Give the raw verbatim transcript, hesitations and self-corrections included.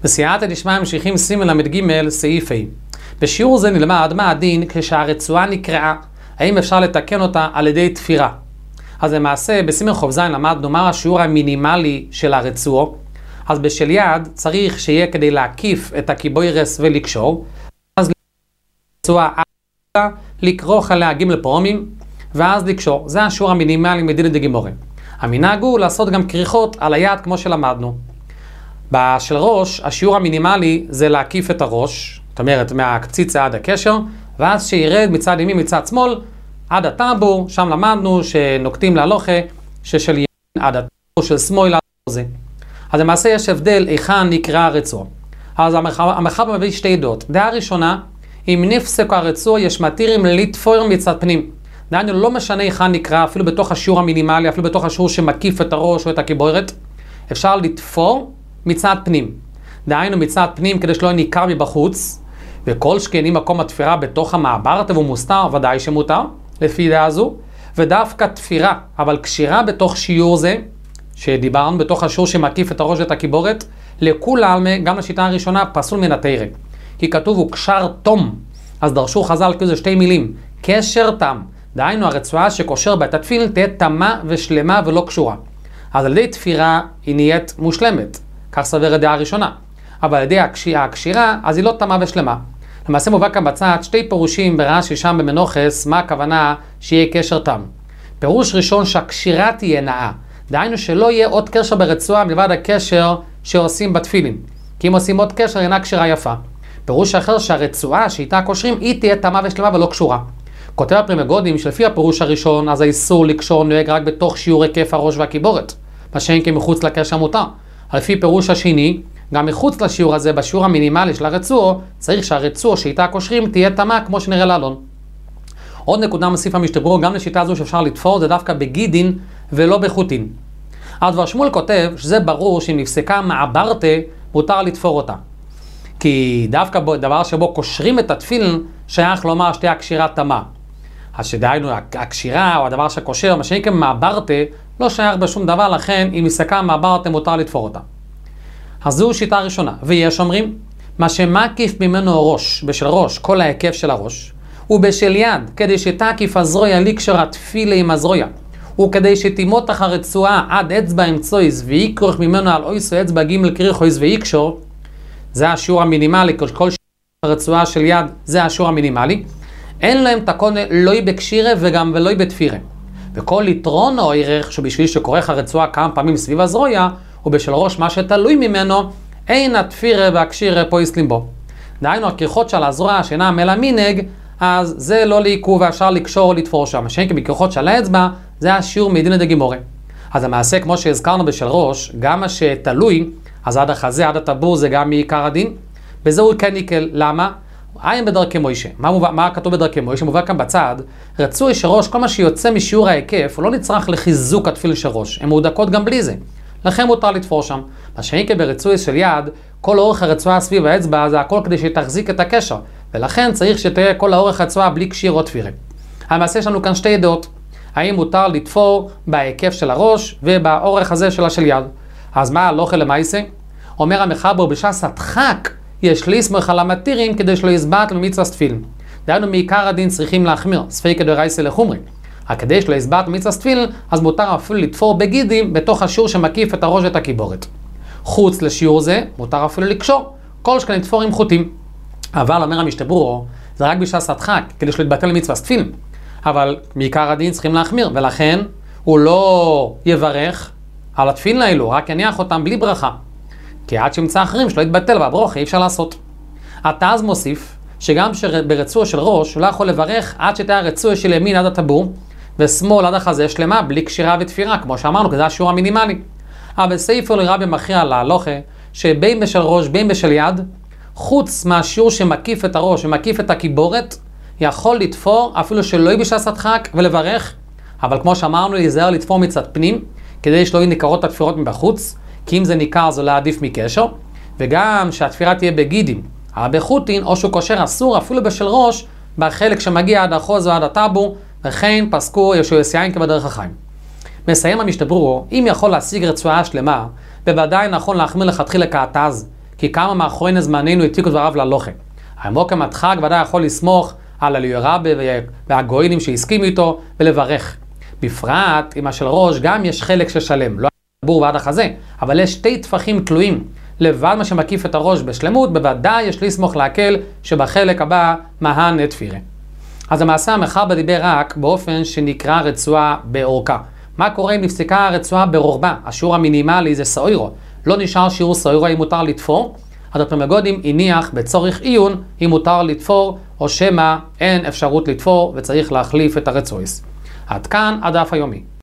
בסייעתא דשמיא ממשיכים סימן למד ג' סעיף ה'. בשיעור זה נלמד מה הדין כשהרצועה נקרעה, האם אפשר לתקן אותה על ידי תפירה. אז למעשה בסימן חוב ז' למדנו מה השיעור המינימלי של הרצועה. אז בשל יד צריך שיהיה כדי להקיף את הקיבוירס ולקשור, אז רצועה לקרוך עליה ג' פרומים ואז לקשור. זה השיעור המינימלי מדין דגימורי. המנהג הוא לעשות גם כריכות על היד כמו שלמדנו. בשל ראש השיעור המינימלי זה להקיף את הראש, זאת אומרת מהקציצה עד הקשר, ואז שירד מצד ימין מצד שמאל עד הטבור. שם למדנו שנוקטים להלוכה ששל ימין עד הטבור, של שמאל עד זה. אז למעשה יש הבדל היכן נקרא הרצועה. אז המחבר מביא שתי דעות. דעה ראשונה, אם נפסק הרצועה יש מתירים לתפור מצד פנים. דהיינו לא משנה היכן נקרא, אפילו בתוך השיעור המינימלי, אפילו בתוך השיעור שמקיף את הראש או את הקיבורת, אפשר לתפור מצד פנים. דהיינו מצד פנים כדי שלא ניכר מבחוץ, וכל שכן אם מקום התפירה בתוך המעברת והוא מוסתר, ודאי שמותר, לפי דעה זו, ודווקא תפירה, אבל קשירה בתוך שיעור זה, שדיברנו בתוך השיעור שמקיף את הראש ואת הקיבורת, לכולם, גם לשיטה הראשונה, פסול מן התורה. כי כתוב הוא קשר תום, אז דרשו חז"ל כאילו שתי מילים, קשר תם. דהיינו הרצועה שקושר בה את התפילין תהיה תמה ושלמה ולא קשורה. אז על ידי תפירה היא נהיית מושלמת, כך סבר הדעה הראשונה. אבל על ידי הקשירה, אז היא לא תמה ושלמה. למעשה מובא כאן בצד שתי פירושים ברש"י שם במנוחס, מה הכוונה שיהיה קשר תם. פירוש ראשון שהקשירה תהיה נאה. דהיינו שלא יהיה עוד קשר ברצועה מלבד הקשר שעושים בתפילין. כי אם עושים עוד קשר אינה קשירה יפה. פירוש אחר שהרצועה שאיתה קושרים היא תהיה תמה ושלמה ולא קשורה. כותב הפרי מגודים שלפי הפירוש הראשון אז האיסור לקשור נוהג רק בתוך שיעור היקף הראש והקיבורת. מה שאין כמחוץ לקשר מותר. לפי פירוש השני, גם מחוץ לשיעור הזה, בשיעור המינימלי של הרצועה, צריך שהרצועה שאיתה קושרים תהיה תמה כמו שנראה לעלון. עוד נקודה מוסיף המשתברור, גם לשיטה הזו שאפשר לתפור זה דווקא בגידין ולא בחוטין. הדבר שמואל כותב שזה ברור שאם נפסקה מעברתה מותר לתפור אותה. כי דווקא דבר שבו קושרים את התפילין שייך לומר שתהיה הקשירה תמה. אז שדהיינו הקשירה או הדבר שקושר, מה שנקרא מעברתה, לא שייך בשום דבר, לכן אם נפסקה מעברתה מותר לתפור אותה. אז זו שיטה ראשונה. ויש אומרים, מה שמקיף ממנו ראש, בשל ראש, כל ההיקף של הראש, ובשל יד, כדי שתקיף הזרויה לקשר התפילה עם הזרויה, וכדי שתימותח הרצועה עד אצבע אמצעיס ויקרוך ממנו על אויסו אצבע ג' קריחויס ויקשור, זה השיעור המינימלי, כל שיעור הרצועה של יד זה השיעור המינימלי, אין להם תקון לא בקשירה וגם ולא בתפירה. וכל יתרון או ערך שבשביל שקורך הרצועה כמה פעמים סביב הזרויה, ובשל ראש מה שתלוי ממנו, אין התפירה והקשירה פה יסלים בו. דהיינו הכריכות של הזרוע שאינה מלה מינג, אז זה לא לעיכוב ואפשר לקשור או לתפור שם. שאין כבכריכות של האצבע, זה השיעור מדין דגימורי. אז למעשה כמו שהזכרנו בשל ראש, גם מה שתלוי, אז עד החזה, עד הטבור זה גם מעיקר הדין, וזהו כן ניקל. למה? עין בדרכי מוישה. מה, מובא, מה כתוב בדרכי מוישה? מובא כאן בצד, רצוי שראש, כל מה שיוצא משיעור ההיקף, הוא לא נצטרך לחיזוק התפיל של ראש. הן מודקות גם בלי זה. לכן מותר לתפור שם. מה שאין ברצוי של יד, כל אורך הרצועה סביב האצבע, זה הכל כדי שתחזיק את הקשר. ולכן צריך שתהיה כל האורך הרצועה בלי קשיר או תפירה. המעשה יש לנו כאן שתי דעות. האם מותר לתפור בהיקף של הראש ובאורך הזה שלה של יד. אז מה הלוכה למעשה? אומר המחבר בש"ס הדחק יש לסמוך על המתירים כדי שלא יסבט במצוות תפילין. דהיינו מעיקר הדין צריכים להחמיר, ספיקא דרייסא לחומרי. רק כדי שלא יסבט במצוות תפילין, אז מותר אפילו לתפור בגידים בתוך השיעור שמקיף את הראש ואת הקיבורת. חוץ לשיעור זה, מותר אפילו לקשור, כל שכן לתפור עם חוטים. אבל אומר המשתברור, זה רק בש"ס הדחק, כדי שלא יתבטל במצוות תפילין. אבל מעיקר הדין צריכים להחמיר, ולכן הוא לא יברך על התפילין האלו, רק יניח אותם בלי ברכה. כי עד שימצא אחרים שלא יתבטל והברוך אי אפשר לעשות. אתה אז מוסיף שגם ברצועה של ראש הוא לא יכול לברך עד שתהיה הרצועה של ימין עד הטבור ושמאל עד החזה שלמה בלי קשירה ותפירה, כמו שאמרנו, כי זה השיעור המינימלי. אבל ספר לרבי מכריע להלוכה שבין בשל ראש בין בשל יד, חוץ מהשיעור שמקיף את הראש ומקיף את הקיבורת, יכול לתפור אפילו שלא יהיה בש"ס הדחק ולברך, אבל כמו שאמרנו להיזהר לתפור מצד פנים כדי שלא יהיו ניכרות התפירות מבחוץ, כי אם זה ניכר זה לא עדיף מקשר, וגם שהתפירה תהיה בגידים, אבל בחוטין או שהוא קושר אסור אפילו בשל ראש בחלק שמגיע עד החוז או עד הטבור, וכן פסקו יהושע יין כבדרך החיים. מסיים המשתברור, אם יכול להשיג רצועה שלמה, בוודאי נכון להחמיר לכתחילה כעתז, כי כמה מאחורי זמננו העתיקו דבריו להלוכה. העמוק המדחק ודאי יכול לסמוך על אליהו רבי והגויינים שהסכימו איתו ולברך. בפרט עם השל ראש גם יש חלק ששלם, לא הבור ועד החזה, אבל יש שתי טפחים תלויים. לבד מה שמקיף את הראש בשלמות, בוודאי יש לסמוך להקל שבחלק הבא מהן תפירה. אז המעשה המחבר דיבר רק באופן שנקרא רצועה באורכה. מה קורה אם נפסקה הרצועה ברוחבה? השיעור המינימלי זה סאוירו. לא נשאר שיעור סאוירו אם מותר לתפור. אז הפרמגודים הניח בצורך עיון אם מותר לתפור או שמא אין אפשרות לתפור וצריך להחליף את הרצויס. עד כאן הדף היומי.